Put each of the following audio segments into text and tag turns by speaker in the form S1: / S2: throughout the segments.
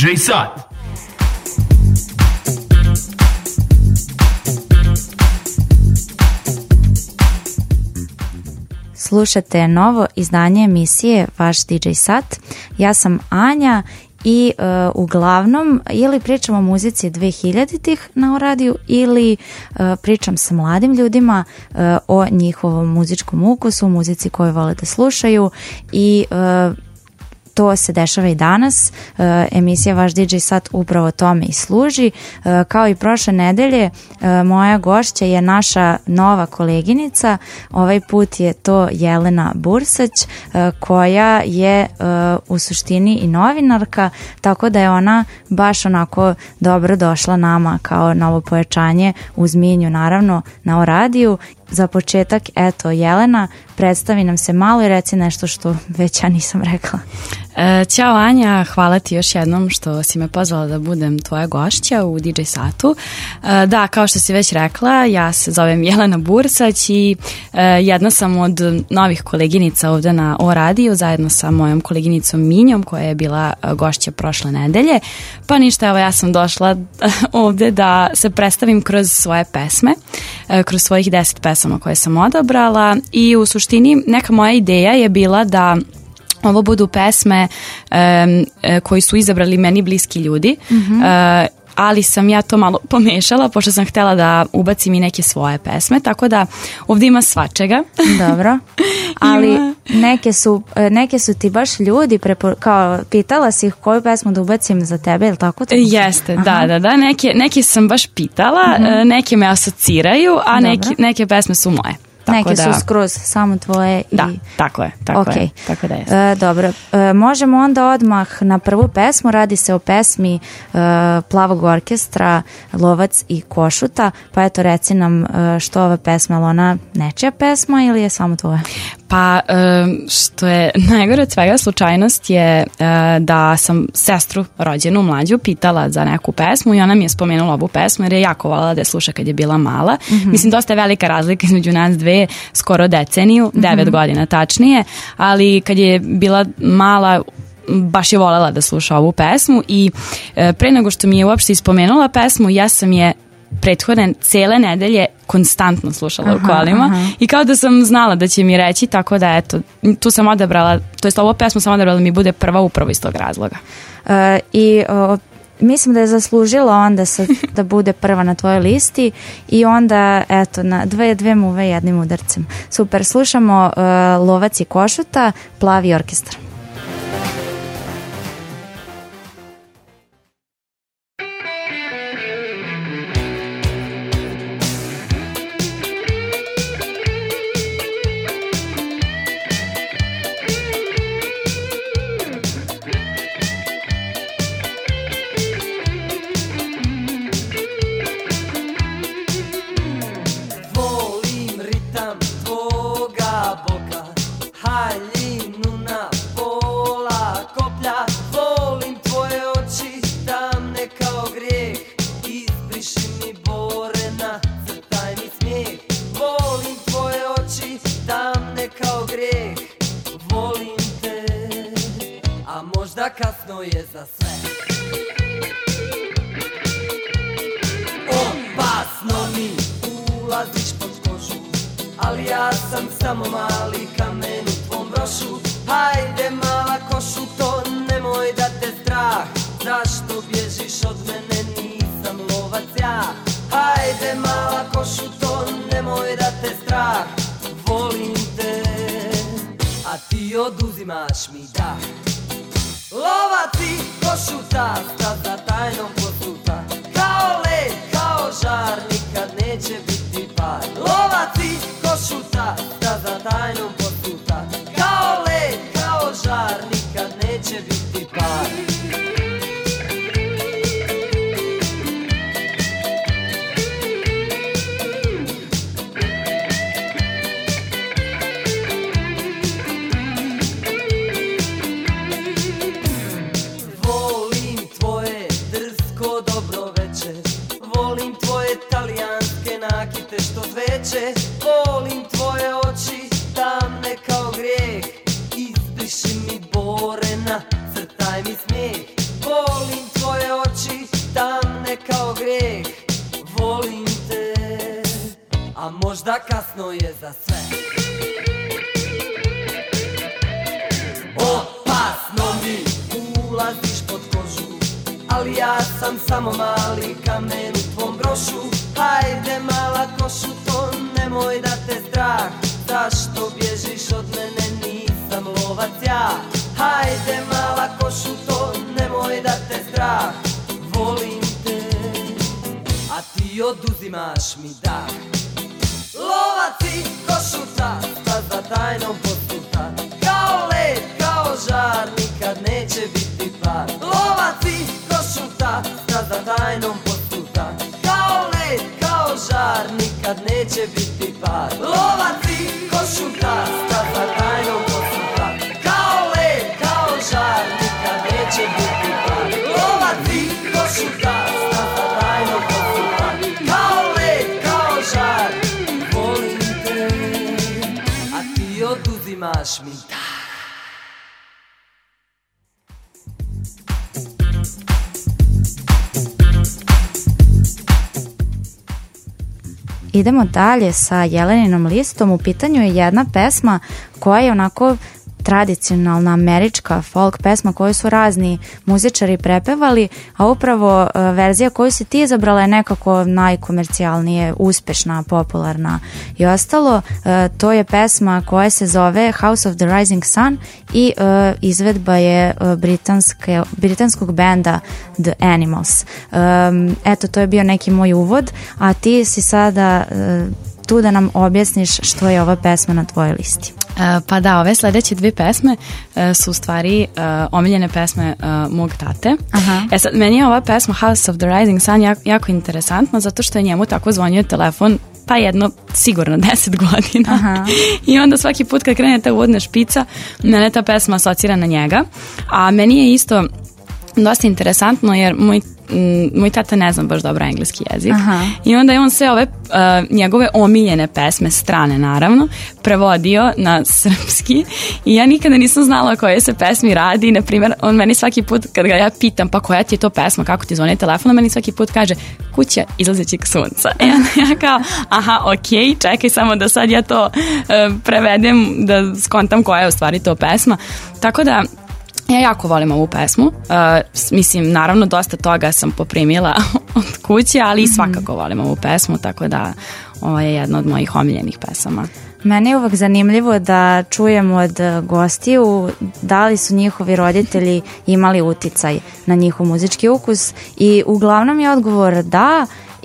S1: DJ Sat.
S2: Slušate novo izdanje emisije Vaš DJ Sat. Ja sam Anja i uglavnom ili pričam o muzici 2000-ih na radiju ili pričam sa mladim ljudima o njihovom muzičkom ukusu, muzici koju vole da slušaju i to se dešava i danas. Emisija Vaš DJ Sat upravo tome i služi. Kao i prošle nedelje, moja gošća je naša nova koleginica. Ovaj put je to Jelena Bursać, koja je u suštini i novinarka, tako da je ona baš onako dobro došla nama kao novo pojačanje uz Minju, naravno, na radiju. Za početak, eto, Jelena, predstavi nam se malo i reci nešto što već ja nisam rekla.
S3: Ćao Anja, hvala ti još jednom što si me pozvala da budem tvoja gošća u DJ Satu. Da, kao što si već rekla, ja se zovem Jelena Bursać i jedna sam od novih koleginica ovde na O radiju, zajedno sa mojom koleginicom Minjom, koja je bila gošća prošle nedelje. Pa ništa, evo ja sam došla ovde da se predstavim kroz svoje pesme, kroz svojih 10 pesama koje sam odabrala i u suštini neka moja ideja je bila da ovo budu pesme koji su izabrali meni bliski ljudi, ali sam ja to malo pomešala pošto sam htjela da ubacim i neke svoje pesme, tako da ovdje ima svačega. Dobro,
S2: ali neke su ti baš ljudi, kao pitala si ih koju pesmu da ubacim za tebe, je li tako?
S3: Jeste, da. Neke sam baš pitala, neke me asociraju, a neke pesme su moje.
S2: Neke su skroz samo tvoje.
S3: Da, tako je.
S2: Okay.
S3: Tako da je.
S2: Dobro, možemo onda odmah na prvu pesmu. Radi se o pesmi Plavog orkestra, Lovac i Košuta. Pa eto, reci nam što ova pesma, je li ona nečija pesma ili je samo tvoja?
S3: Pa što je najgore od svega, slučajnost je da sam sestru rođenu mlađu pitala za neku pesmu i ona mi je spomenula ovu pesmu jer je jako voljela da je sluša kad je bila mala. Mislim, dosta je velika razlika između nas dve, skoro deceniju, 9 godina tačnije, ali kad je bila mala baš je voljela da sluša ovu pesmu i pre nego što mi je uopšte ispomenula pesmu, ja sam je prethodne cele nedelje konstantno slušala u kolima i kao da sam znala da će mi reći, tako da eto, tu sam odabrala, to jest ovu pesmu sam odabrala da mi bude prva upravo iz tog razloga.
S2: Mislim da je zaslužila onda da bude prva na tvojoj listi i onda eto, na dve muve jednim udarcem. Super, slušamo Lovac i Košuta, Plavi orkestar.
S4: Kasno je za sve. Opasno mi ulaziš pod kožu, ali ja sam samo mali kamen u tvom brošu. Hajde mala Košuto, nemoj da te strah, zašto bježiš od mene, nisam lovac ja. Hajde mala Košuto, nemoj da te strah, volim te, a ti oduzimaš mi dah. Lovac i Košuta, staza tajnom posuta, kao led, kao žar, nikad neće biti par. Lovac i Košuta, staza tajnom posuta, kao led, kao žar, nikad neće biti par. možda kasno je za sve. Opasno mi ulaziš pod kožu, ali ja sam samo mali kamen u tvom brošu. Hajde mala košuto, nemoj da te strah, zašto bježiš od mene, nisam lovac ja. Hajde mala košuto, nemoj da te strah, volim te, a ti oduzimaš mi dah. Lovac i košuta, staza tajnom postuta, kao led, kao žar, nikad neće biti par. Lovac i košuta, staza tajnom postuta, kao led, kao žar, nikad neće biti par. Lovac i košuta, staza tajnom postuta, kao led, kao žar, nikad neće biti par. Lovac i košuta, staza tajnom postuta, kao led, kao žar, volim te, a ti oduzimaš mi dah.
S2: Idemo dalje sa Jeleninom listom. U pitanju je jedna pesma koja je onako tradicionalna američka folk pesma koju su razni muzičari prepevali, a upravo verzija koju si ti izabrala je nekako najkomercijalnije, uspešna, popularna i ostalo. To je pesma koja se zove House of the Rising Sun i izvedba je britanskog benda The Animals. Eto, to je bio neki moj uvod, a ti si sada tu da nam objasniš što je ova pesma na tvojoj listi.
S3: Pa da, ove sledeće dve pesme su u stvari omiljene pesme mog tate. Aha. Sad, meni je ova pesma House of the Rising Sun jako interesantna zato što je njemu tako zvonio telefon pa jedno sigurno 10 godina. Aha. I onda svaki put kad krene ta uvodna špica, mene ta pesma asocira na njega. A meni je isto dosta interesantno jer moj tata ne zna baš dobro engleski jezik. Aha. I onda je on sve ove njegove omiljene pesme, strane naravno, prevodio na srpski i ja nikada nisam znala o kojoj se pesmi radi. Na primjer, on meni svaki put kad ga ja pitam pa koja ti je to pesma, kako ti zvoni telefon, on meni svaki put kaže Kuća izlazećeg sunca. I onda ja kao, aha, okej, čekaj samo da sad ja to prevedem, da skontam koja je u stvari to pesma. Tako da ja jako volim ovu pesmu, mislim naravno dosta toga sam poprimila od kuće, ali i svakako volim ovu pesmu, tako da ovo je jedna od mojih omiljenih pesama.
S2: Meni je uvek zanimljivo da čujem od gostiju da li su njihovi roditelji imali uticaj na njihov muzički ukus i uglavnom je odgovor da.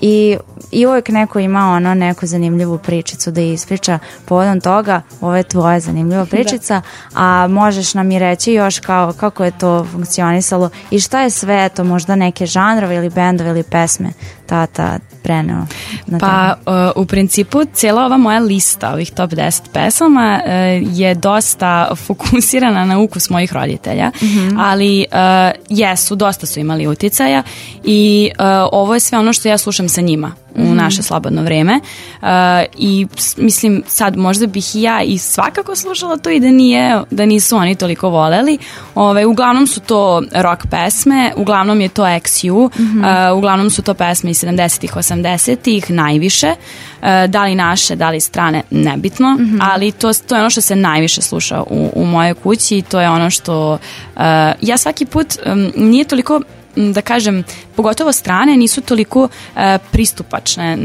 S2: I uvijek neko ima neku zanimljivu pričicu da ispriča povodom toga. Ovo je tvoja zanimljiva pričica, a možeš nam i reći još kako je to funkcionisalo i šta je sve to, možda neke žanrove ili bendove ili pesme tata preneo na
S3: pa u principu cijela ova moja lista ovih top 10 pesama je dosta fokusirana na ukus mojih roditelja, ali dosta su imali uticaja i ovo je sve ono što ja slušam sa njima u naše slobodno vrijeme i mislim sad možda bih i ja i svakako slušala to i da nisu oni toliko voleli. Uglavnom su to rock pesme, uglavnom je to XU, uglavnom su to pesme iz 70-ih, 80-ih najviše, da li naše, da li strane, nebitno, ali to je ono što se najviše sluša u mojoj kući i to je ono što ja svaki put nije toliko, da kažem, pogotovo strane nisu toliko pristupačne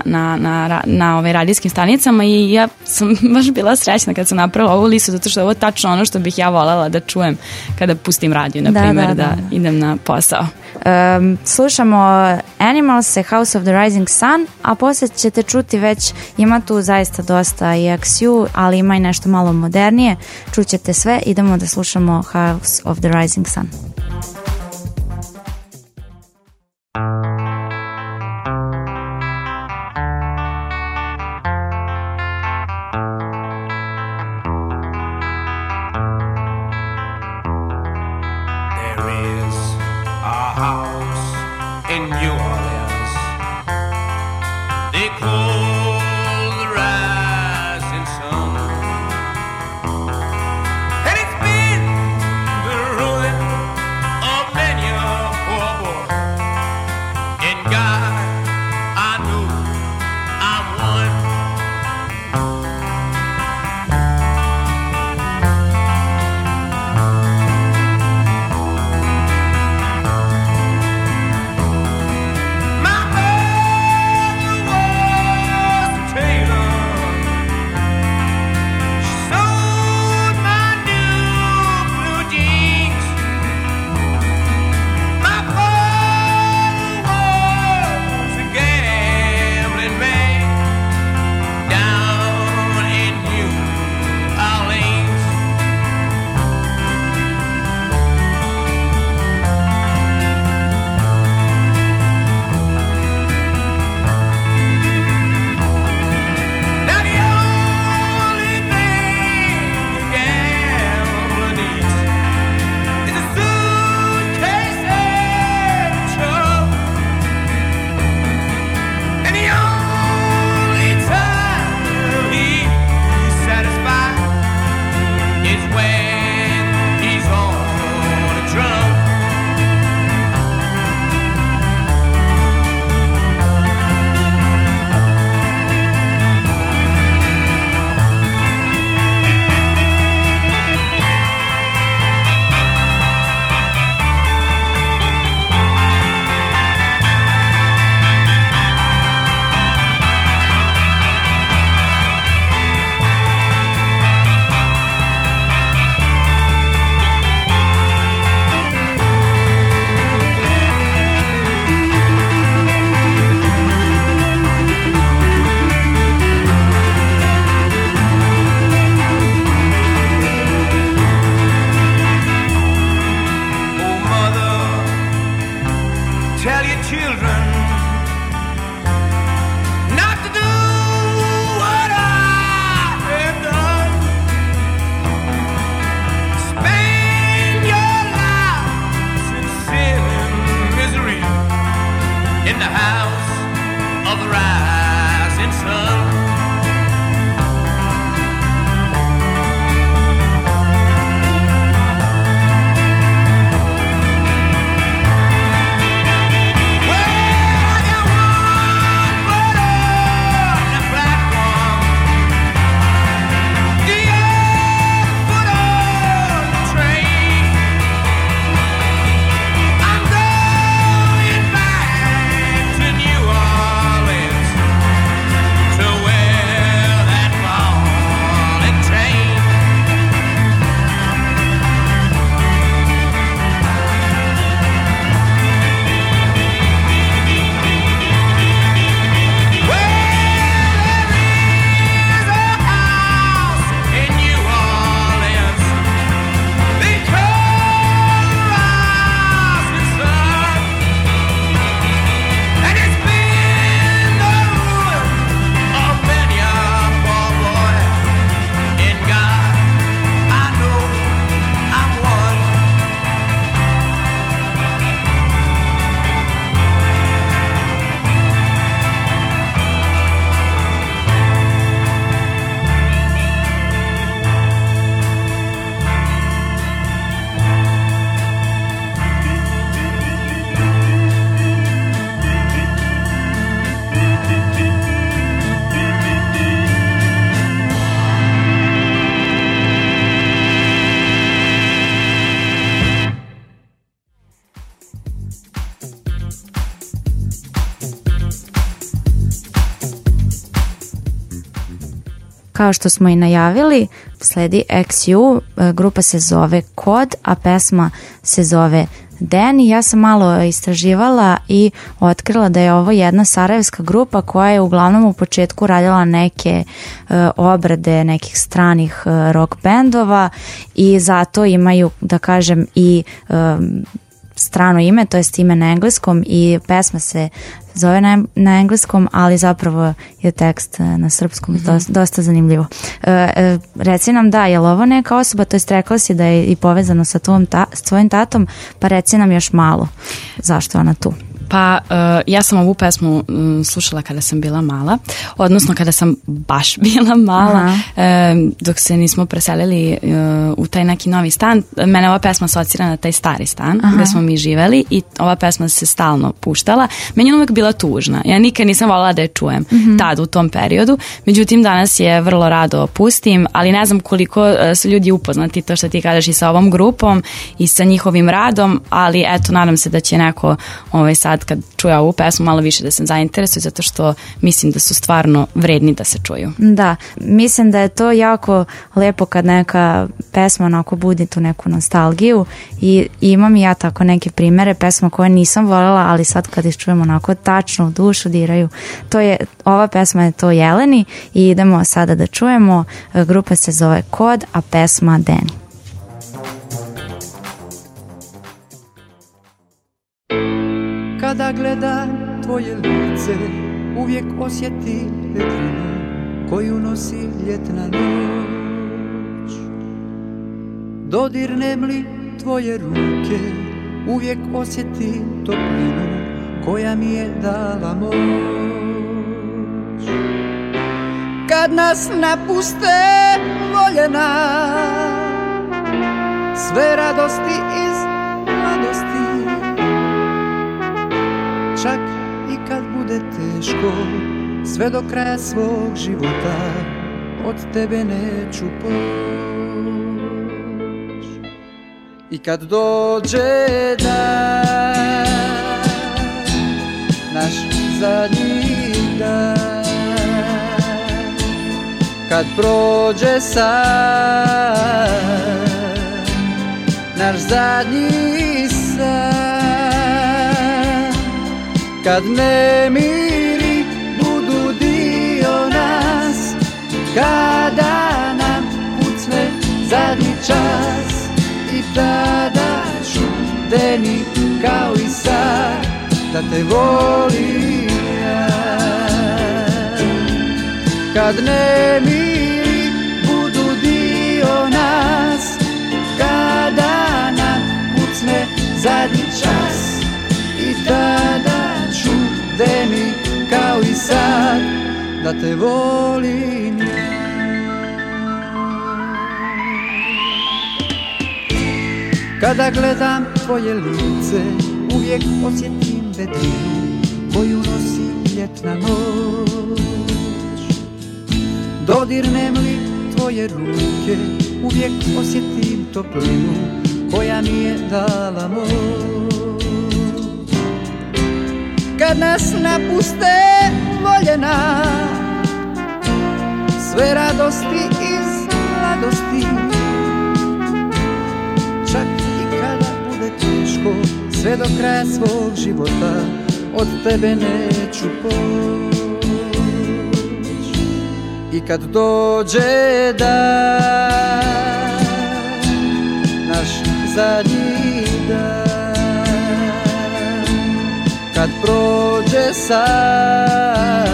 S3: na ove radijskim stanicama i ja sam baš bila srećna kad sam napravila ovu listu zato što je ovo tačno ono što bih ja voljela da čujem kada pustim radio, na primjer, da idem na posao.
S2: Slušamo Animals, House of the Rising Sun, a poslije ćete čuti već, ima tu zaista dosta i XU, ali ima i nešto malo modernije. Čućete sve, idemo da slušamo House of the Rising Sun.
S1: tell your children not to do what I have done. Spend your life in sin and misery in the house of the rising sun.
S2: Kao što smo i najavili, sledi XU, grupa se zove Kod, a pesma se zove Den. Ja sam malo istraživala i otkrila da je ovo jedna sarajevska grupa koja je uglavnom u početku radila neke obrade nekih stranih rock bendova i zato imaju, da kažem, i strano ime, to jest ime na engleskom, i pesma se zove na engleskom, ali zapravo je tekst na srpskom. Dosta zanimljivo. Reci nam, da, je li ovo neka osoba, to jest rekla si da je i povezano sa tvojim tatom, pa reci nam još malo zašto je ona tu.
S3: Pa ja sam ovu pesmu slušala kada sam bila mala, odnosno kada sam baš bila mala, dok se nismo preselili u taj neki novi stan. Mene ova pesma asocira na taj stari stan gde smo mi živeli i ova pesma se stalno puštala. Meni je uvek bila tužna. Ja nikad nisam voljela da je čujem tad u tom periodu. Međutim, danas je vrlo rado pustim, ali ne znam koliko su ljudi upoznati, to što ti kažeš, i sa ovom grupom i sa njihovim radom, ali eto, nadam se da će neko sad kad čuje ovu pesmu malo više da se zainteresuje, zato što mislim da su stvarno vredni da se čuju.
S2: Da, mislim da je to jako lepo kad neka pesma onako budi tu neku nostalgiju i imam i ja tako neke primere pesma koje nisam voljela, ali sad kad ih čujem onako tačno u dušu diraju. Ova pesma je to Jeleni i idemo sada da čujemo. Grupa se zove Kod, a pesma Den.
S5: Kada gledam tvoje lice, uvijek osjetim vedrinu koju nosi ljetna noć. Dodirnem li tvoje ruke, uvijek osjetim toplinu koja mi je dala moć. Kad nas napuste voljena, sve radosti iz mladosti, čak i kad bude teško, sve do kraja svog života od tebe neću poć. I kad dođe dan, naš zadnji dan, kad prođe san, naš zadnji san, kad nemiri budu dio nas, kada nam pucne zadnji čas, i tada ću deni kao i sad da te volim ja. Kad nemiri budu dio nas, kada nam kucne zadnji čas, i tada ću deni kao i sad da te volim ja. Kada gledam tvoje lice, uvijek osjetim vedrinu koju nosi ljetna noć. Dodirnem li tvoje ruke, uvijek osjetim toplinu koja mi je dala moć. Kad nas napuste voljena, sve radosti iz mladosti, čak i kada bude teško, sve do kraja svog života od tebe neću poći. I kad dođe dan, naš zadnji dan, kad prođe san,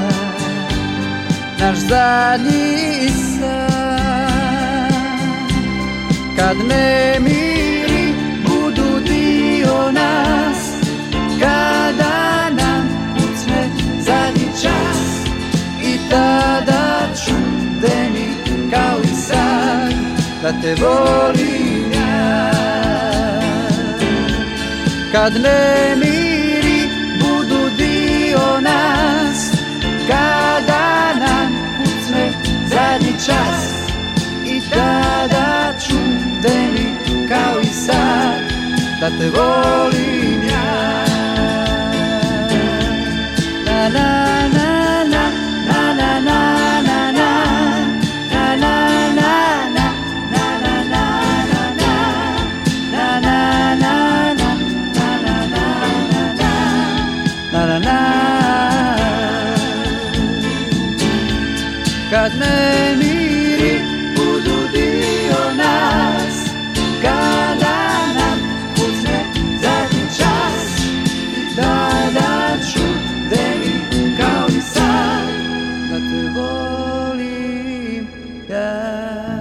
S5: naš zadnji san, kad nemiri budu dio nas, kada nam kucne zadnji čas, i tada ću deni kao i sad da te volim ja. Kad nemiri budu dio nas, kada nam kucne zadnji čas, i tada ću deni kao i sad da te volim ja. Na na na na na na na na na na na na. Kad nemiri budu dio nas, kada nam kucne zadnji čas, i tada ću deni kao i sad da te volim ja.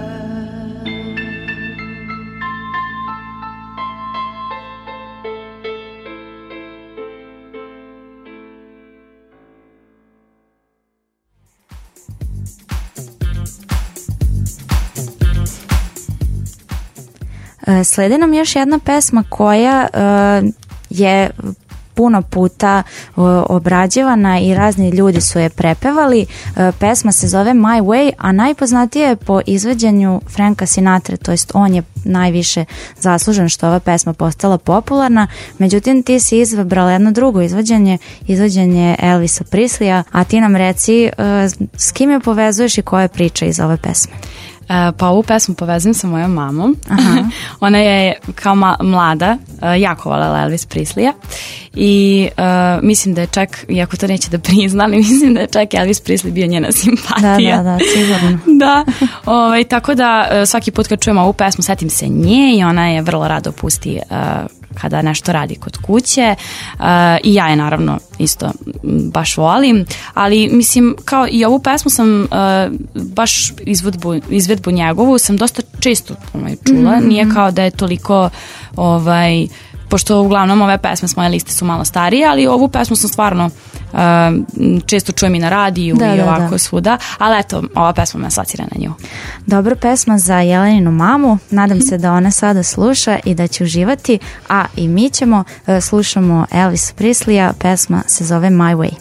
S2: Sledi nam još jedna pesma koja je puno puta obrađivana i razni ljudi su je prepevali. Pesma se zove My Way, a najpoznatije je po izvođenju Franka Sinatra, to jest on je najviše zaslužen što ova pesma postala popularna. Međutim, ti si izabrala jedno drugo izvođenje Elvisa Presleya, a ti nam reci s kim je povezuješ i koja je priča iz ove pesme?
S3: Pa ovu pesmu povezujem sa mojom mamom. Ona je kao mlada jako voljela Elvis Presleya i mislim da je čak, iako to neće da prizna, ali mislim da je čak Elvis Presley bio njena simpatija.
S2: Da, sigurno.
S3: Da, tako da svaki put kad čujem ovu pesmu setim se nje i ona je vrlo rado pusti kada nešto radi kod kuće i ja je naravno isto baš volim, ali mislim kao i ovu pesmu sam baš izvedbu njegovu sam dosta često čula, nije kao da je toliko pošto uglavnom ove pesme s moje liste su malo starije, ali ovu pesmu sam stvarno često čujem i na radiju i ovako svuda, ali eto, ova pesma me asocira na nju.
S2: Dobra pesma za Jeleninu mamu, nadam se da ona sada sluša i da će uživati, a i mi ćemo, slušamo Elvisa Presleya, pesma se zove My Way.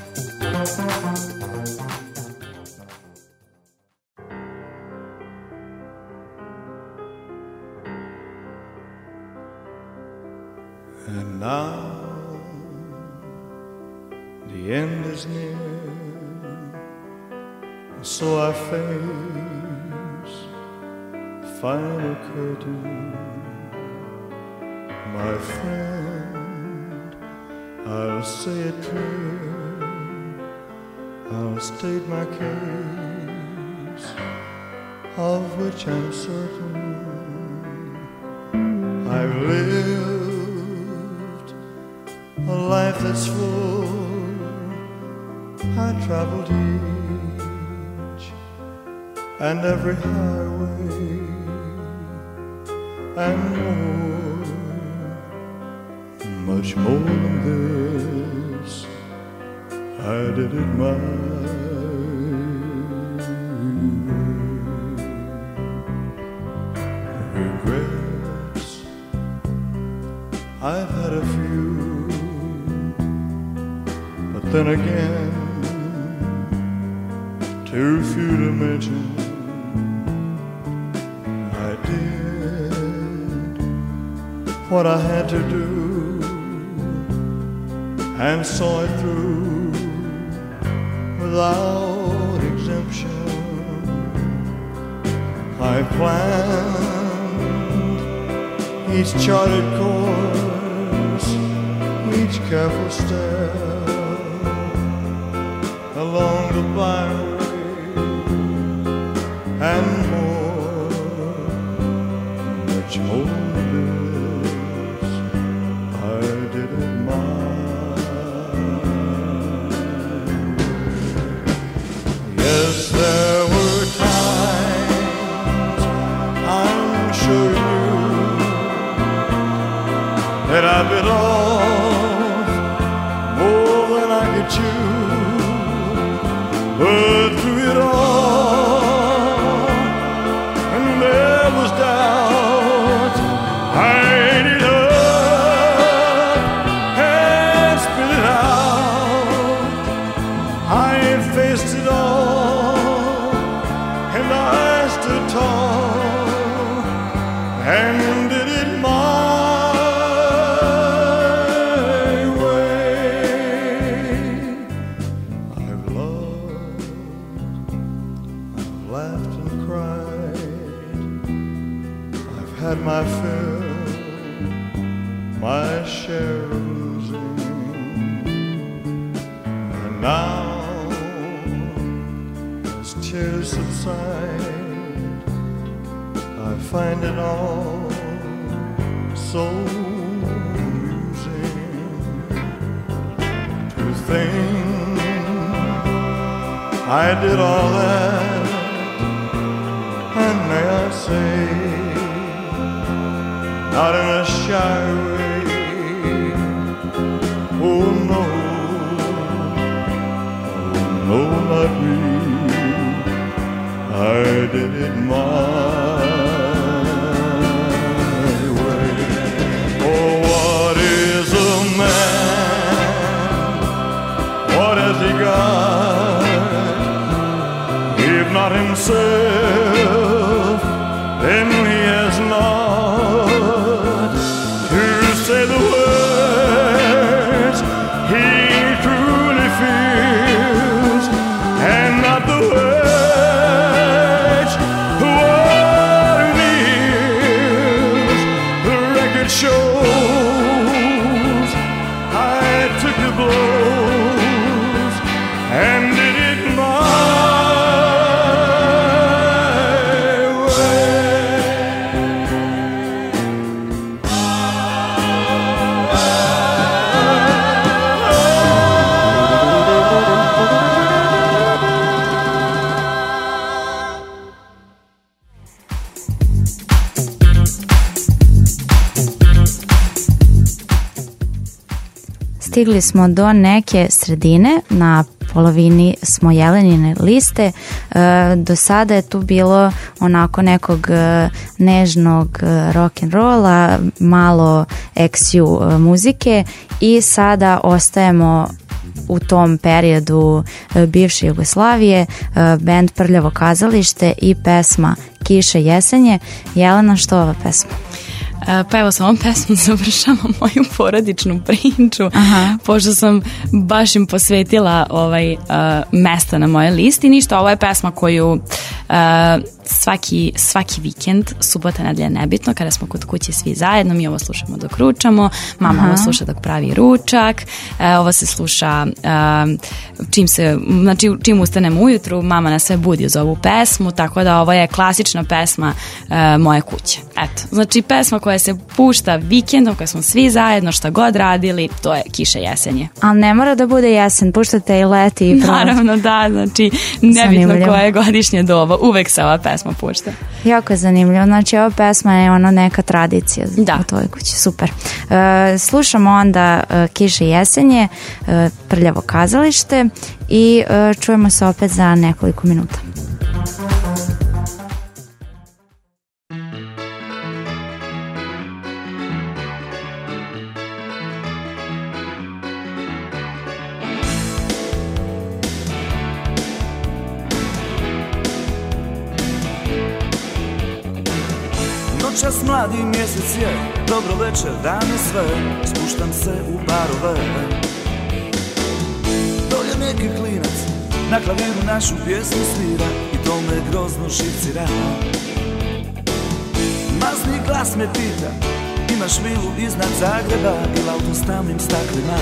S1: And now the end is near, so I face the final curtain. My friend, I'll say it clear, I'll state my case, of which I'm certain. I've lived
S6: a life that's full. I traveled each and every highway and more, much more than this. I did it my regrets. I've had a few, but then again, too few to mention. I did what I had to do and saw it through without exemption. I planned each charted course, each careful step along the byway and more, much more than this. I did it Yes, there were times, I'm sure you knew, that I bit off more than I could chew. But through it all, and there was doubt, I ate it up and spit it out. I faced it all, and I stood tall and did it my way. I've loved, I've laughed and cried, I've had my fill, my share of losing, and now tears subside, I find it all so amusing to think I did all that, and may I say, not in a shy way. Oh no, oh no, not me. I did it my way. Oh, what is a man? What has he got? If not himself, then he has not to say the words he truly feels, and not the words shows. I took the blows and did it my
S2: Stigli smo do neke sredine, na polovini smo Jelenine liste. Do sada je tu bilo onako nekog nežnog rock'n'rolla, malo action muzike i sada ostajemo u tom periodu bivše Jugoslavije, bend Prljavo kazalište i pesma Kiše jesenje. Jelena, što ova pesma?
S3: Pa evo, sa ovom pesmom završavam moju porodičnu priču. Aha. Pošto sam baš im posvetila mesta na moje listi. Ništa, ovo je pesma koju svaki vikend, subota, nedelja, nebitno, kada smo kod kuće svi zajedno, mi ovo slušamo dok ručamo, mama ovo sluša dok pravi ručak, ovo se sluša čim ustanemo ujutru, mama nas sve budi uz ovu pesmu, tako da ovo je klasična pesma moje kuće. Eto, znači pesma koja se pušta vikendom, koja smo svi zajedno, šta god radili, to je Kiše jesenje.
S2: Ali ne mora da bude jesen, puštate i leti i proleće.
S3: Naravno, da, znači nebitno koje je godišnje doba, uvek se ova pesma pušta.
S2: Jako je zanimljivo, znači ova pesma je ono neka tradicija u tvojoj kući, super. Slušamo onda Kiše jesenje, Prljavo kazalište i čujemo se opet za nekoliko minuta.
S6: Noćas mladi mjesec je, dobro večer, dane sve, spuštam se u barove. Dolje neki klinac, na klaviru našu pjesmu svira i to me grozno živcira. Mazni glas me pita, imaš vilu iznad Zagreba ili auto s tamnim staklima.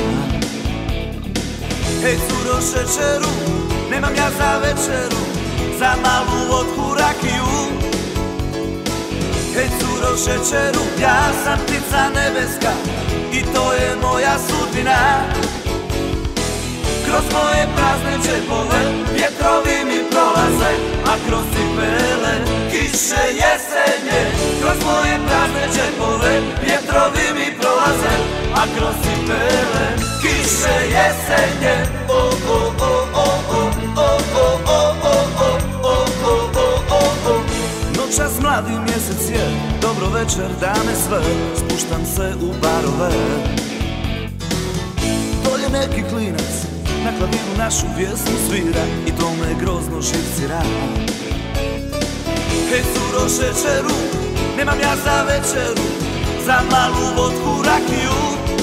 S6: Hej curo šećeru, nemam ja za večeru, za malu vodku rakiju. Hej curo šećeru, ja sam ptica nebeska i to je moja sudbina. Kroz moje prazne džepove vjetrovi mi prolaze, a kroz cipele kiše jesenje. Kroz moje prazne džepove vjetrovi mi prolaze, a kroz cipele kiše jesenje. O, o, o, o, o, o, o, o, o, o, o, o, o, o. Noćas mladi mjesec je, dobro večer, dame sve, spuštam se u barove. Dolje neki klinac, na klaviru našu pjesmu svira i to me grozno živcira. Hej curo šećeru, nemam ja za večeru, za malu vodku rakiju.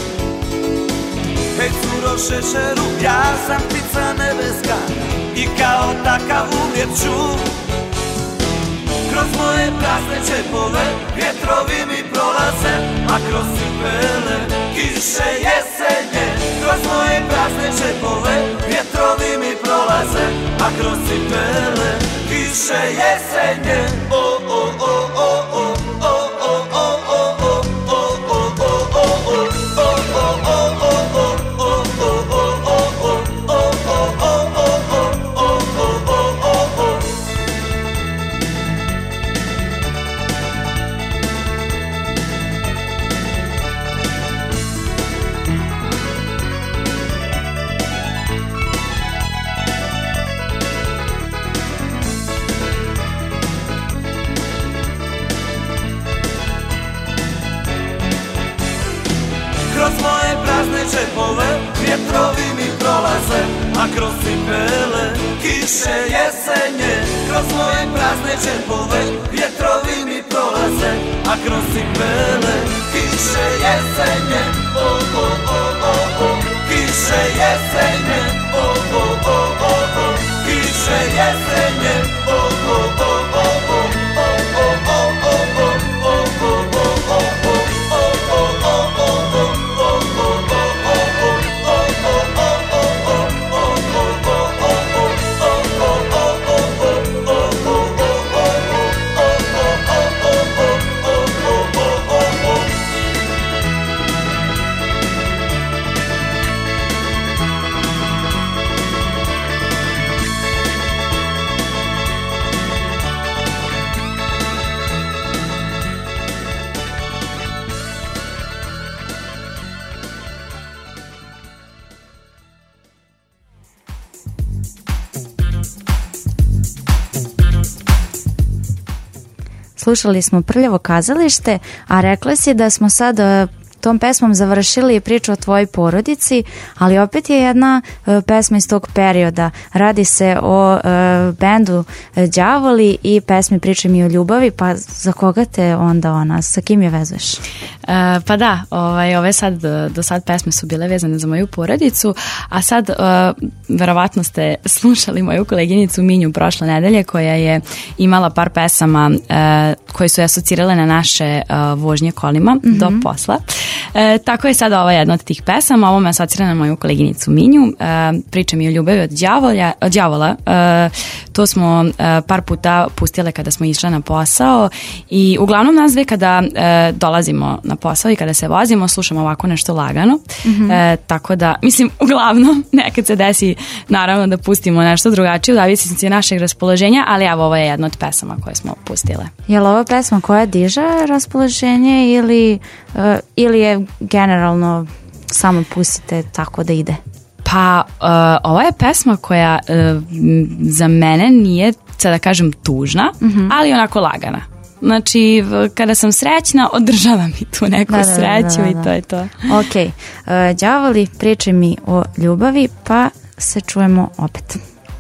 S6: Hej curo šećeru, ja sam ptica nebeska i kao takav uvijek ću. Kroz moje prazne džepove vjetrovi mi prolaze, a kroz cipele kiše jesenje. Kroz moje prazne džepove vjetrovi mi prolaze, a kroz cipele kiše jesenje. O, o, o, o, o, o, o, o, o, o, o, o, o, o, džepove vjetrovi mi prolaze, a kroz cipele kiše jesenje. Kroz moje prazne džepove vjetrovi mi prolaze, a kroz cipele kiše jesenje. O, o, o, o, o, kiše jesenje. O, o, o, o, o, kiše jesenje. O, o, o, o, o, o, o, o, o, o, o, o, o, o, o.
S2: Slušali smo Prljavo kazalište, a rekla si da smo sad tom pesmom završili priču o tvojoj porodici, ali opet je jedna pesma iz tog perioda. Radi se o bendu Đavoli i pesmi Pričaj mi o ljubavi, pa za koga te onda sa kim je vezuješ?
S3: Pa da, ove sad, do sad pesme su bile vezane za moju porodicu, a sad verovatno ste slušali moju koleginicu Minju prošle nedelje koja je imala par pesama koje su asocirale na naše vožnje kolima do posla. Tako je sada ova jedna od tih pesama, ovo me asocira na moju koleginicu Minju, Priča mi o ljubavi od Đavola. To smo par puta pustile kada smo išle na posao i uglavnom nas dve kada dolazimo na posao i kada se vozimo slušamo ovako nešto lagano, tako da, mislim, uglavnom nekad se desi naravno da pustimo nešto drugačije u zavisnosti našeg raspoloženja, ali evo ovo je jedna od pesama koje smo pustile.
S2: Je li ovo pesma koja diže raspoloženje ili je generalno samo pustite tako da ide?
S3: Pa ovo je pesma koja za mene nije, sad da kažem, tužna, ali onako lagana. Znači, kada sam srećna, održava mi tu neku sreću i to je to.
S2: Ok, Đavoli, Pričaj mi o ljubavi, pa se čujemo opet.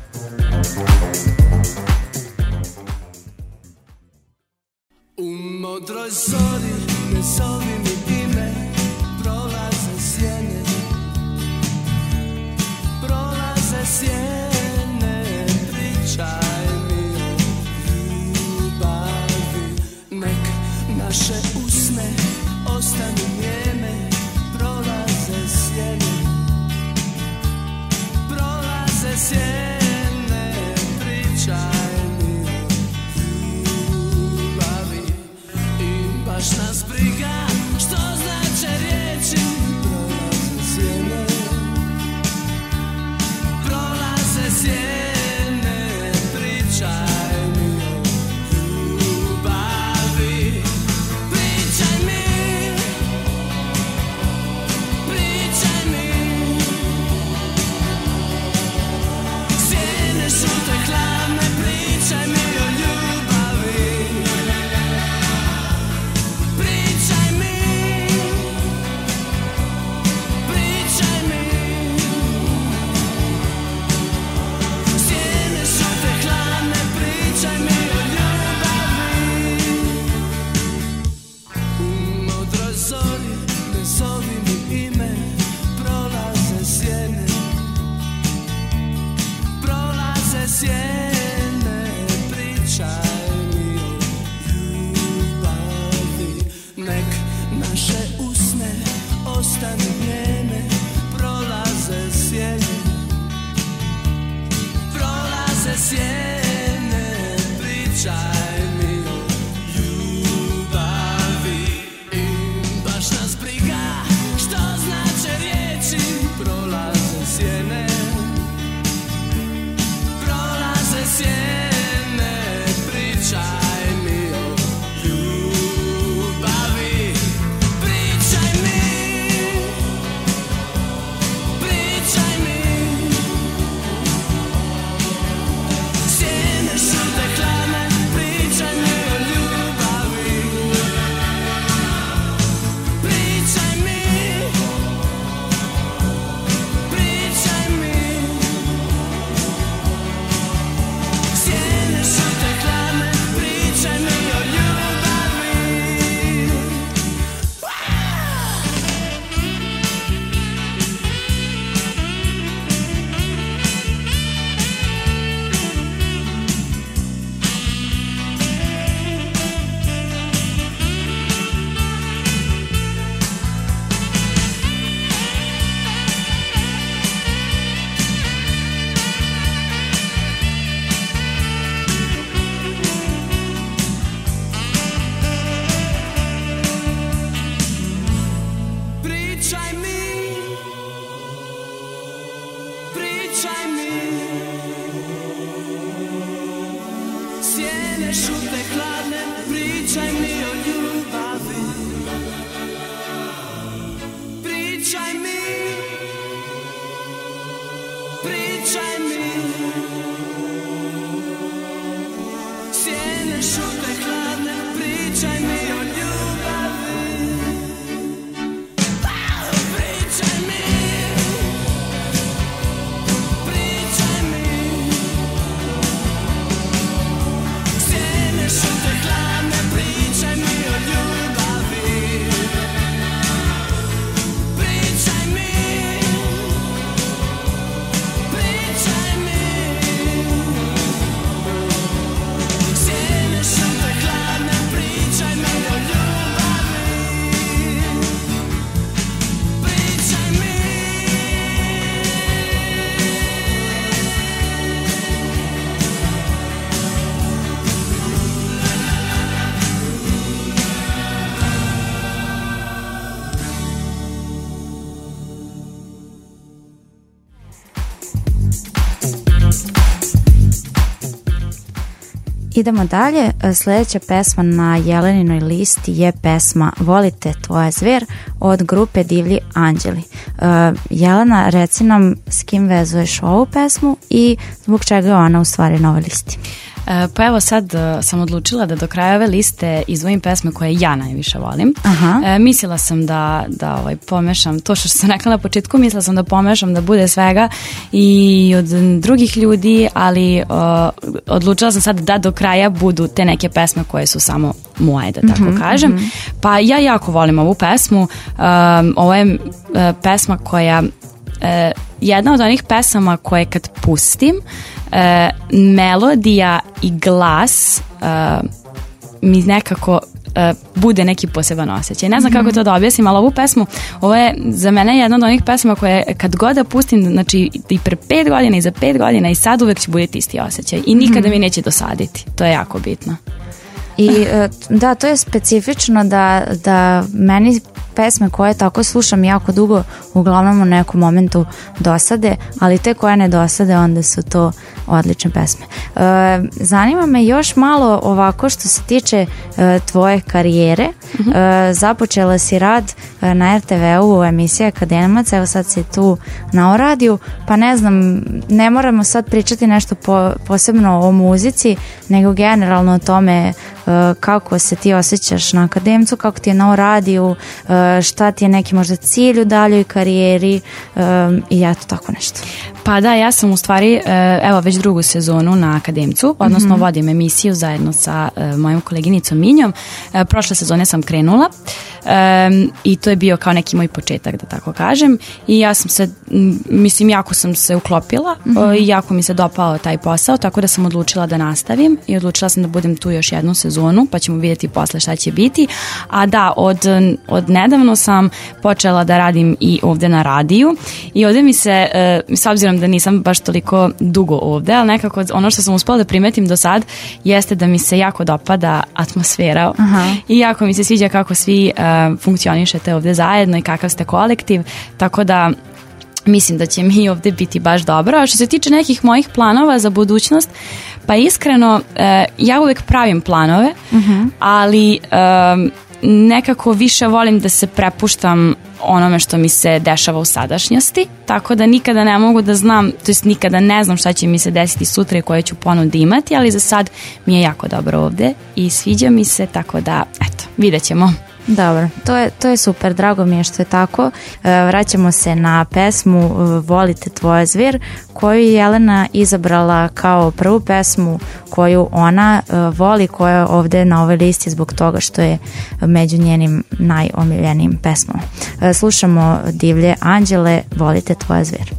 S6: U modroj zori ne zovi mi ime, prolaze sjene, pričaj mi o ljubavi. Nek naše usne ostanu njeme, prolaze sjene, pričaj mi o ljubavi. I baš nas briga što znače riječi, prolaze sjene, pričaj mi o ljubavi. Pričaj mi, sjene šute hladne, pričaj mi o ljubavi. Pričaj mi,
S2: Idemo dalje, sljedeća pesma na Jeleninoj listi je pesma Volite tvoja zver od grupe Divlji anđeli. Jelena, reci nam s kim vezuješ ovu pesmu i zbog čega je ona u stvari na ovoj listi?
S3: Pa evo sad sam odlučila da do kraja ove liste izdvojim pesme koje ja najviše volim. Mislila sam da pomešam to što sam rekla na početku, mislila sam da pomešam da bude svega i od drugih ljudi, ali odlučila sam sad da do kraja budu te neke pesme koje su samo moje, da tako kažem. Pa ja jako volim ovu pesmu. Ovo je pesma koja jedna od onih pesama koje kad pustim melodija i glas mi nekako bude neki poseban osjećaj. Ne znam kako to da objasnim, ali ovu pesmu, ovo je za mene jedna od onih pesma koje kad god da pustim, znači i pre 5 godina i za 5 godina i sad uvek će budeti isti osjećaj i nikada mi neće dosaditi. To je jako bitno.
S2: I da, to je specifično da meni pesme koje tako slušam jako dugo uglavnom u nekom momentu dosade, ali te koje ne dosade onda su to odlične pesme. Zanima me još malo ovako što se tiče tvoje karijere. Započela si rad na RTV-u u emisiji Akademac, evo sad si tu na O-radiju, pa ne znam, ne moramo sad pričati nešto posebno o muzici, nego generalno o tome kako se ti osjećaš na Akademcu, kako ti je na O-radiju, šta ti je neki možda cilj u daljoj karijeri i eto tako nešto.
S3: Pa da, ja sam u stvari evo već drugu sezonu na Akademcu, odnosno vodim emisiju zajedno sa mojom koleginicom Minjom. Prošle sezone sam krenula i to je bio kao neki moj početak, da tako kažem, i ja sam se, mislim, jako sam se uklopila i jako mi se dopao taj posao, tako da sam odlučila da nastavim i odlučila sam da budem tu još jednu sezonu, pa ćemo vidjeti posle šta će biti. A da, od nedavno sam počela da radim i ovde na radiju i ovde mi se, s obzirom da nisam baš toliko dugo ovde, ali nekako ono što sam uspela da primetim do sad jeste da mi se jako dopada atmosfera i jako mi se sviđa kako svi funkcionišete ovde zajedno i kakav ste kolektiv, tako da mislim da će mi ovde biti baš dobro. A što se tiče nekih mojih planova za budućnost, pa iskreno ja uvek pravim planove, ali nekako više volim da se prepuštam onome što mi se dešava u sadašnjosti, tako da nikada ne mogu da znam, to jest nikada ne znam šta će mi se desiti sutra i koje ću ponudu imati, ali za sad mi je jako dobro ovde i sviđa mi se, tako da eto, vidjet ćemo.
S2: Dobro, to je super, drago mi je što je tako. Vraćamo se na pesmu Volite tvoja zver, koju je Jelena izabrala kao prvu pesmu koju ona voli, koja je ovde na ovoj listi zbog toga što je među njenim najomiljenijim pesmama. Slušamo Divlje anđele, Volite tvoja zver.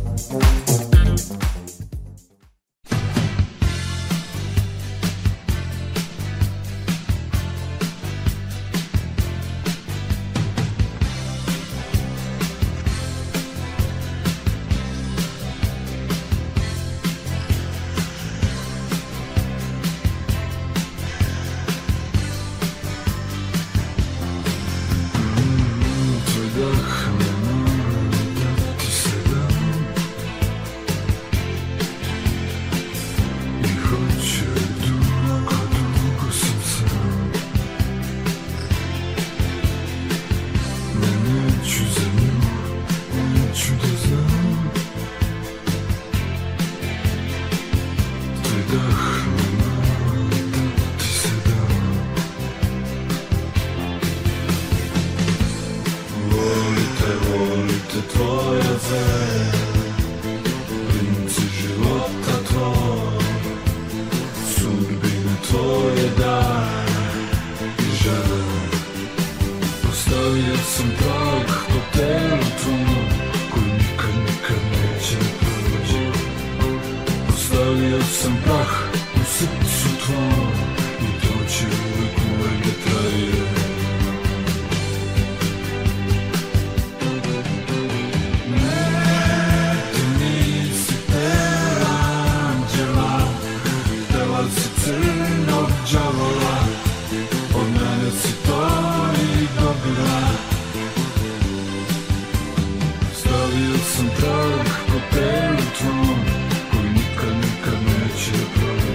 S1: Stavio sam trag po telu tvom koji nikad neće proći.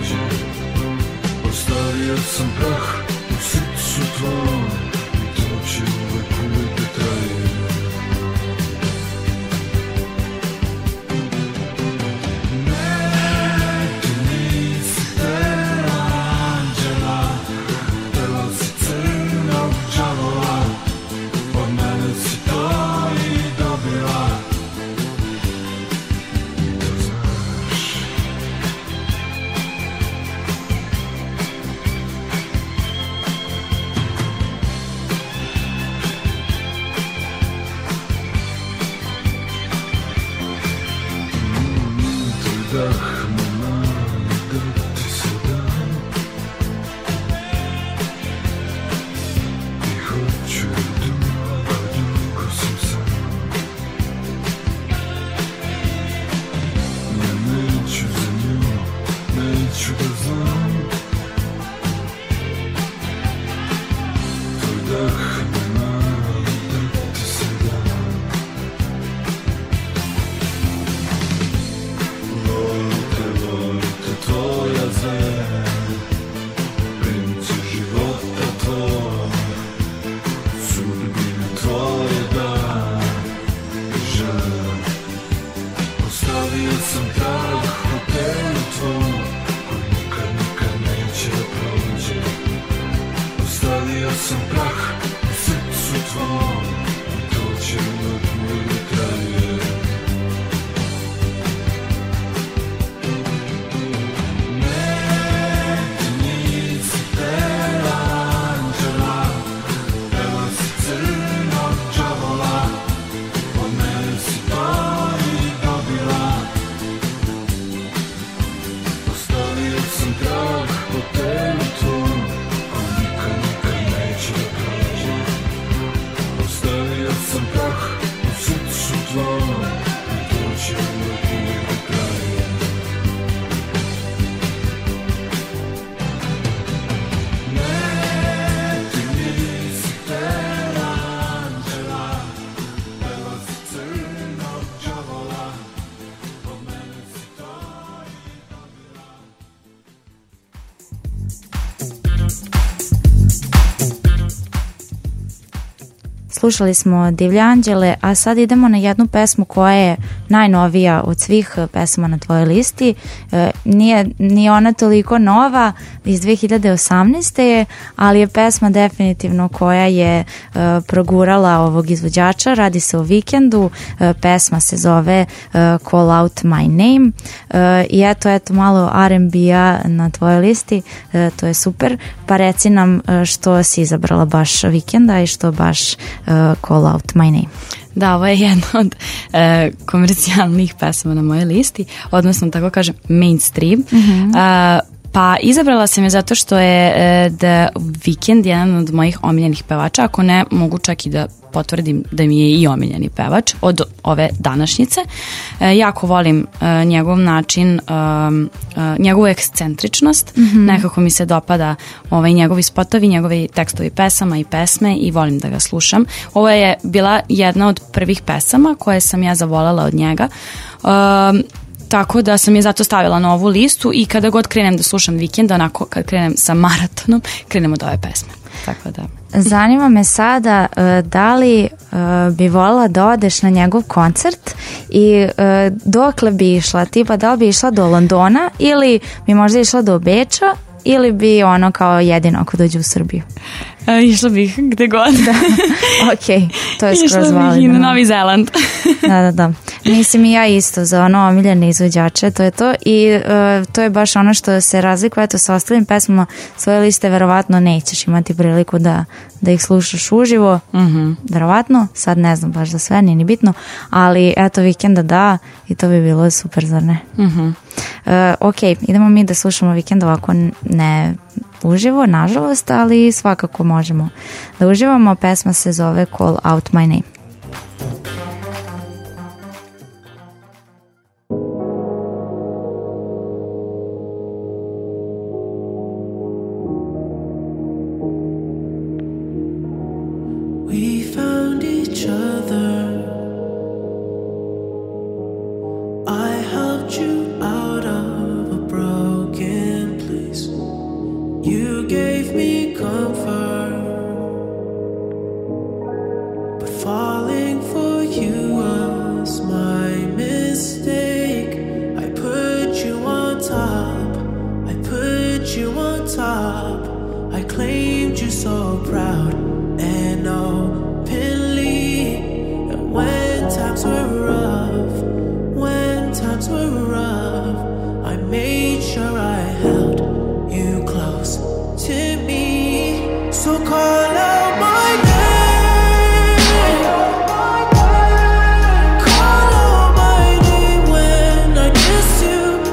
S2: Slušali smo Divlje anđele, a sad idemo na jednu pesmu koja je najnovija od svih pesama na tvojoj listi. Nije ona toliko nova, iz 2018. je, ali je pesma definitivno koja je progurala ovog izvođača. Radi se o Vikendu, pesma se zove Call Out My Name i eto malo R&B-a na tvojoj listi, to je super. Pa reci nam što si izabrala baš Vikenda i što baš Call Out My Name.
S3: Da, ovo je jedna od komercijalnih pesama na mojoj listi, odnosno tako kažem mainstream. Pa izabrala sam je zato što je The Weeknd jedan od mojih omiljenih pevača, ako ne mogu čak i da potvrdim da mi je i omiljeni pevač od ove današnjice. Jako volim njegov način, njegovu ekscentričnost, nekako mi se dopada njegovi spotovi, njegovi tekstovi pesama i pesme i volim da ga slušam. Ovo je bila jedna od prvih pesama koje sam ja zavolela od njega. Tako da sam je zato stavila na ovu listu i kada god krenem da slušam Vikenda, onako kad krenem sa maratonom, krenem od ove pesme. Tako da.
S2: Zanima me sada da li bi voljela da odeš na njegov koncert i dokle bi išla, tipa da li bi išla do Londona ili bi možda išla do Beča ili bi ono kao jedino ako dođe u Srbiju?
S3: Išla bih gde god.
S2: Da. Ok, to je skroz validno.
S3: Išla bih i na Novi Zeland.
S2: Da. Mislim i ja isto za ono omiljene izvođače, to je to i to je baš ono što se razlikuje eto sa ostalim pesmama svoje liste, verovatno nećeš imati priliku da ih slušaš uživo, verovatno, sad ne znam baš za sve, nije ni bitno, ali eto Vikenda da i to bi bilo super, zar ne? Ok, idemo mi da slušamo Vikend ovako ne uživo, nažalost, ali svakako možemo da uživamo. Pesma se zove Call Out My Name.
S1: We found each other. I helped you out of a broken place. You gave me comfort, but falling for you was my mistake. I put you on top, I put you on top. I claimed you so proud and openly. And when times were rough, I made sure I held you close to me. So call out my name, call out my name when I miss you.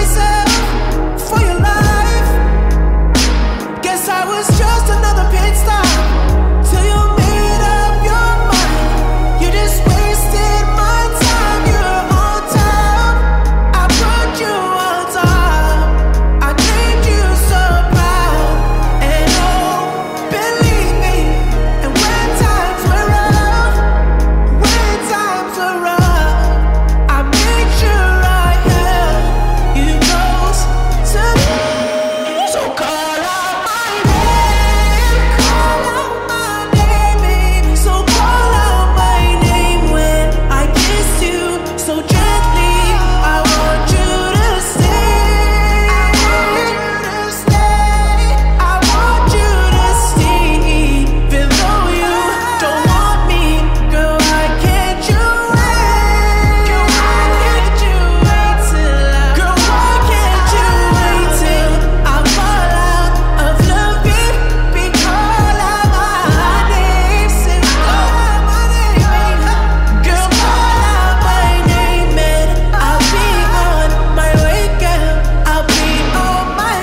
S1: myself for your life. Guess I was just another pit stop till you made up your mind. You just wasted my time. You're on top. I put you on top. I named you so proud. And oh, believe me. And when times were rough, I made sure I held you close to me. So call out my name, baby. So call out my name when I kiss you so gently. I want you to stay. I want you to stay. Even though you don't want me, girl, why can't you wait? Girl, why can't you wait till Girl, why can't you wait till I fall out of love, baby? Call out my name, say call out my name. Girl, call out my name and I'll be on my way, girl. I'll be on my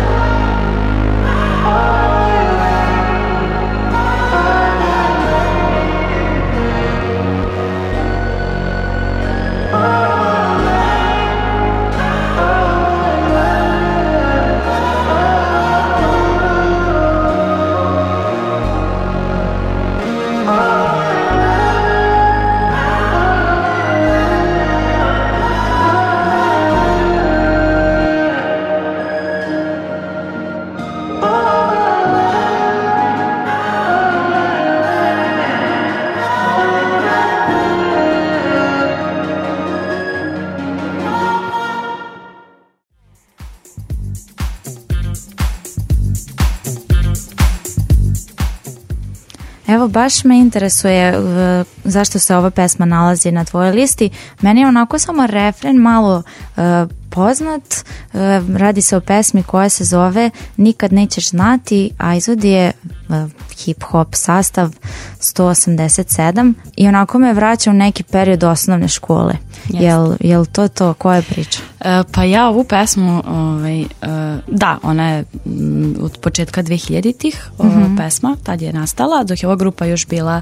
S2: Evo, baš me interesuje zašto se ova pesma nalazi na tvojoj listi. Meni je onako samo refren malo poznat. Radi se o pesmi koja se zove Nikad nećeš znati, a izvodi je hip-hop sastav 187 i onako me vraća u neki period osnovne škole. Jel to? Koja je priča?
S3: Pa ja ovu pesmu, da, ona je od početka 2000-ih pesma, tad je nastala, dok je ova grupa još bila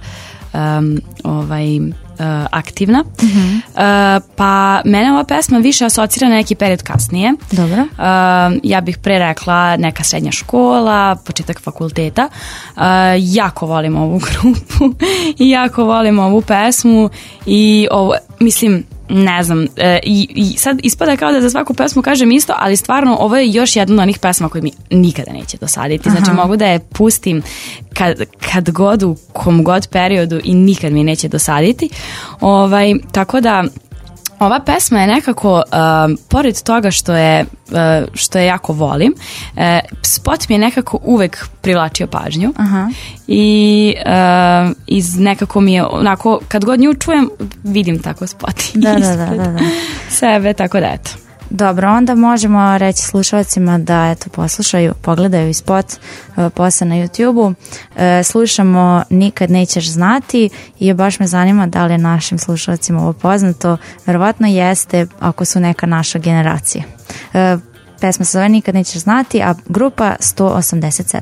S3: aktivna. Pa mene ova pesma više asocira na neki period kasnije.
S2: Dobro.
S3: Ja bih pre rekla neka srednja škola, početak fakulteta. Jako volim ovu grupu i jako volim ovu pesmu i ovo, mislim, ne znam, i sad ispada kao da za svaku pesmu kažem isto, ali stvarno ovo je još jedna od onih pesma koji mi nikada neće dosaditi. Znači mogu da je pustim kad god, u kom god periodu i nikad mi neće dosaditi. Tako da ova pesma je nekako, pored toga što je jako volim, spot mi je nekako uvek privlačio pažnju. I nekako mi je onako, kad god nju čujem, vidim tako spot ispred sebe, tako da eto.
S2: Dobro, onda možemo reći slušalcima da eto poslušaju, pogledaju i spot posle na YouTube-u. Slušamo Nikad nećeš znati i baš me zanima da li je našim slušalcima ovo poznato. Verovatno jeste ako su neka naša generacija. Pesma se zove Nikad nećeš znati, a grupa 187.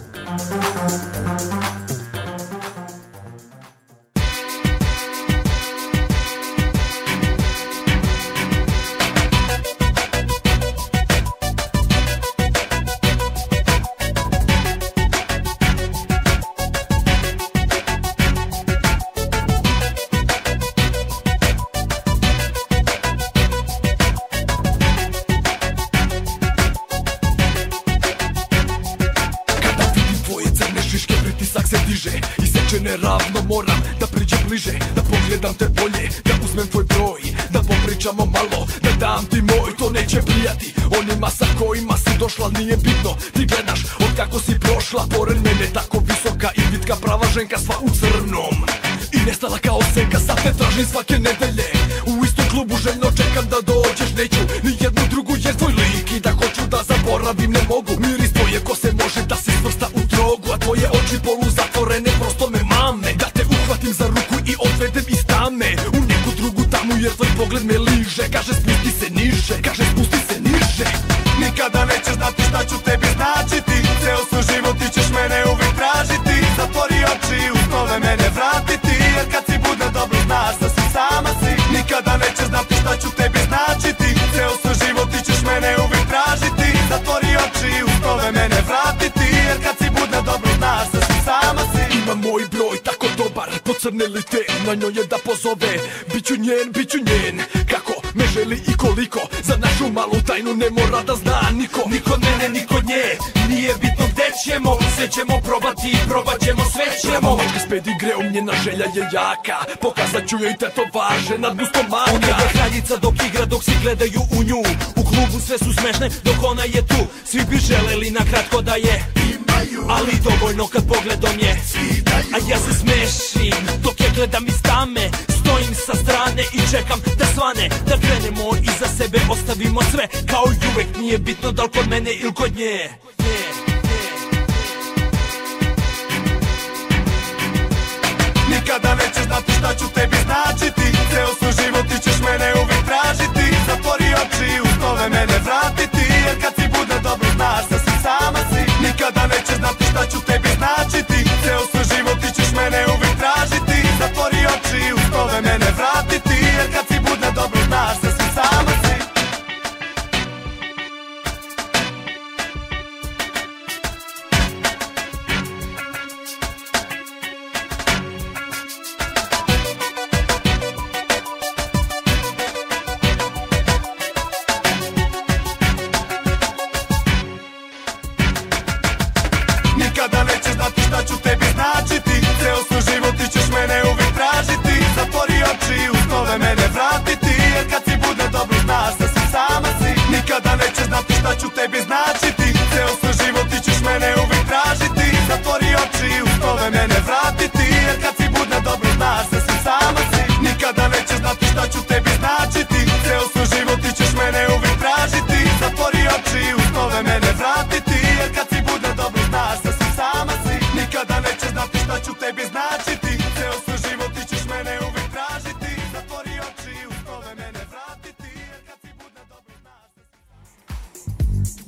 S6: Ravno moram da priđem bliže, da pogledam te bolje, da uzmem tvoj broj, da popričamo malo, da dam ti moj, to neće prijati onima sa kojima si došla, nije bitno, ti gledaš od kako si prošla pored mene, tako visoka i vitka, prava ženka, sva u crnom i nestala kao senka. Sad te tražim svake nedelje, u istom klubu željno čekam da dođeš, neću ni jednu drugu jer tvoj lik i da hoću da zaboravim ne mogu. Miris tvoje kose može da se svrsta u drogu, a tvoje oči polu zatvorene prosto me mame. Da te uhvatim za ruku i odvedem iz tame u neku drugu tamu jer tvoj pogled me liže. Kaže spusti se niže, kaže spusti se niže. šta ću tebi značiti. Ceo svoj život ti ćeš mene uvijek tražiti. Zatvori oči i uz nove mene vratiti. Jer kad si bude dobro znaš da si sama si. Nikada nećeš znati šta ću tebi značiti. Ceo svoj život ti ćeš mene uvijek tražiti. Zatvori oči i uz nove mene vratiti. Jer kad si bude dobro znaš da si sama si.
S7: Ima moj broj tako dobar, pocrnili te, na njoj je da pozove. Biću njen, kako me želi i koliko. Za našu malu tajnu ne mora da zna niko.
S8: Niko od mene, niko od nje, nije bitno gde ćemo. Sve ćemo probati i probat ćemo, sve ćemo.
S7: Momke s pedigreom, njena želja je jaka. Pokazat ću joj tetovaže nad gustom maka.
S8: Ona je kraljica dok igra, dok svi gledaju u nju. U klubu sve su smešne dok ona je tu. Svi bi želeli na kratko da je ali dovoljno kad pogledom je. A ja se smešim dok je gledam iz tame. Stojim sa strane i čekam da svane. Da krenemo iza sebe, ostavimo sve. Kao i uvek, nije bitno da li kod mene ili kod nje.
S6: Nikada nećeš znati šta ću tebi značiti. Ceo svoj život ti ćeš mene uvijek tražiti. Zatvori oči i uz nove mene vratiti. Jer kad si bude dobro znaš da si sama si. Nikada nećeš znati šta ću tebi značiti. Ceo svoj život ti ćeš mene uvijek tražiti. Zatvori oči i uz nove mene vratiti. Jer kad si bude dobro znaš da si sama si. Nikada nećeš znati šta ću tebi značiti. Ceo svoj život ti ćeš mene uvijek tražiti. Zatvori oči i uz nove mene vratiti. Jer kad si bude dobro znaš da si sama si. Nikada nećeš znati šta ću tebi značiti. Ceo svoj život ti ćeš mene uvijek tražiti. Zatvori oči i uz nove mene vratiti. Jer kad si bude dobro znaš da si sama si. Nikada nećeš znati šta ću tebi značiti. Ceo svoj život ti ćeš mene uvijek tražiti. Zatvori oči i uz nove mene vratiti. Jer kad si bude dobro znaš da si sama si. Nikada nećeš znati šta ću tebi značiti. Ceo svoj život ti ćeš mene uvijek tražiti. Zatvori oči i uz nove mene vratiti. Jer kad si bude dobro znaš da si...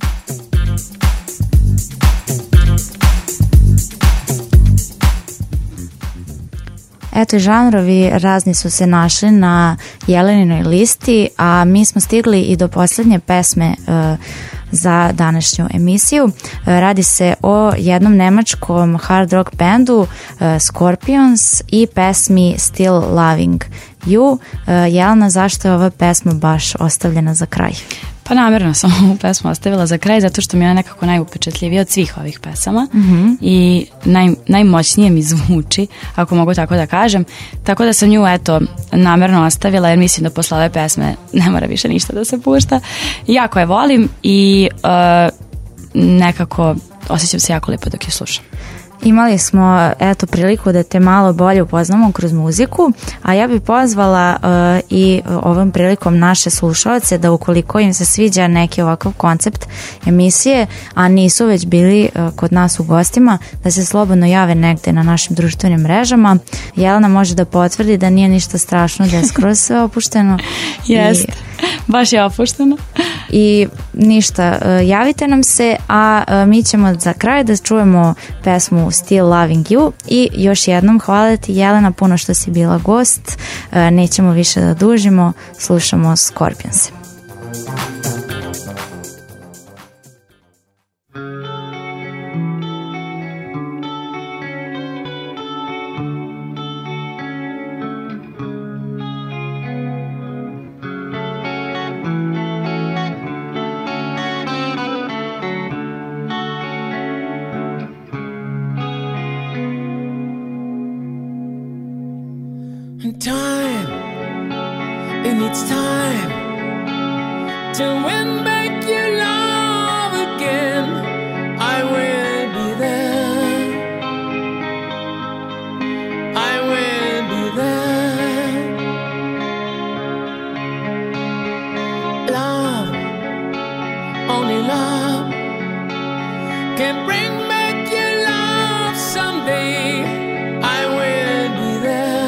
S2: Eto, žanrovi razni su se našli na Jeleninoj listi, a mi smo stigli i do posljednje pesme za današnju emisiju. Radi se o jednom nemačkom hard rock bandu Scorpions i pesmi Still Loving You. Jelena, zašto je ova pesma baš ostavljena za kraj?
S3: Pa namjerno sam ovu pesmu ostavila za kraj zato što mi je ona nekako najupečatljivija od svih ovih pesama i najmoćnije mi zvuči, ako mogu tako da kažem. Tako da sam nju namjerno ostavila jer mislim da posle ove pesme ne mora više ništa da se pušta. Jako je volim i nekako osjećam se jako lijepo dok je slušam.
S2: Imali smo priliku da te malo bolje upoznamo kroz muziku, a ja bih pozvala i ovom prilikom naše slušalce da ukoliko im se sviđa neki ovakav koncept emisije, a nisu već bili kod nas u gostima, da se slobodno jave negde na našim društvenim mrežama. Jelena može da potvrdi da nije ništa strašno, da je skroz sve opušteno.
S3: Jest, baš je opušteno.
S2: I ništa, javite nam se, a mi ćemo za kraj da čujemo pesmu Still Loving You i još jednom hvala ti, Jelena, puno što si bila gost. Nećemo više da dužimo, slušamo Scorpions.
S1: Time, it needs time to win back your love again. I will be there. I will be there. Love, only love can bring back your love someday. I will be there.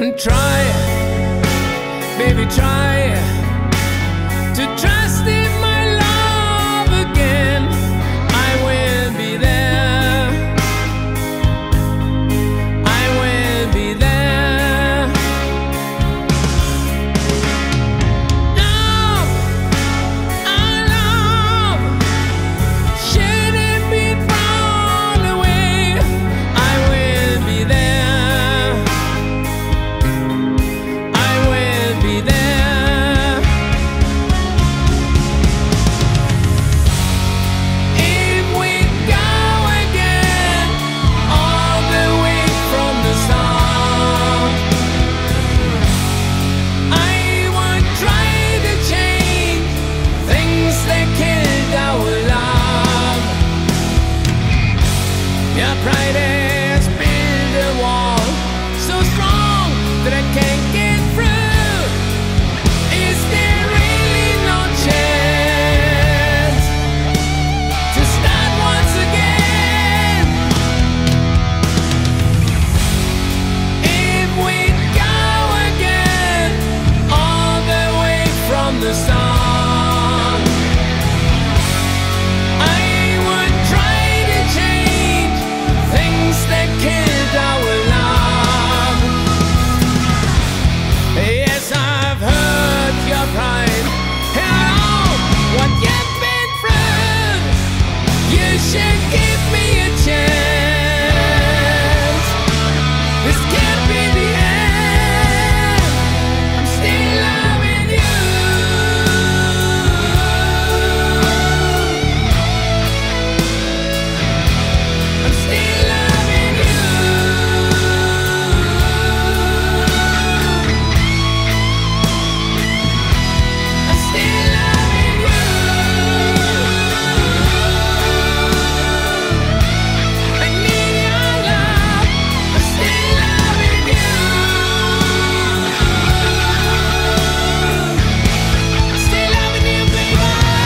S9: And try, baby, try to trust in my love again. I will be there. I will be there. Love, our love, should it be thrown away? I will be there. I will be there. If we go again, all the way from the start, I would try to change things that killed our love. Your pride has built a wall so strong that I can't get through. Is there really no chance to start once again? If we go again, all the way from the start, I would try to change things that killed our love. Yes, I've hurt your pride and all what you've been through. You should give me a chance. This can't be the end. I'm still loving you. I'm still loving you. I'm still loving you. I need your love. I'm still loving you. Still loving you, baby.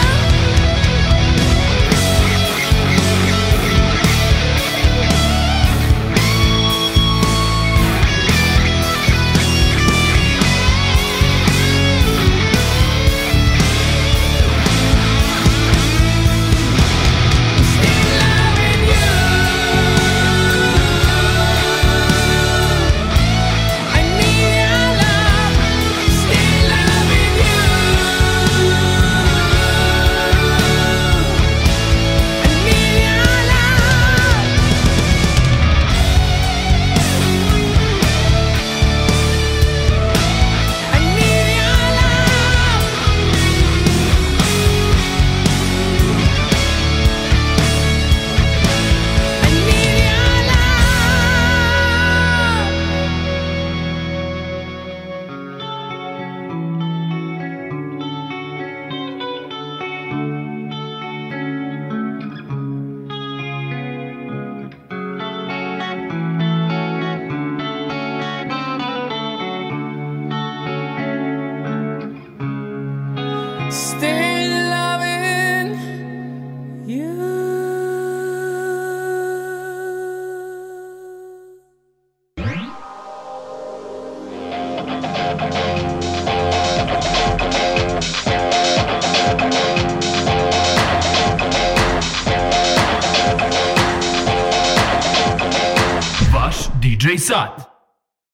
S9: Still loving you. I need your love. Still loving you. I need your love. I need your love. I need your love. Still loving you.
S7: Vaš DJ Sat.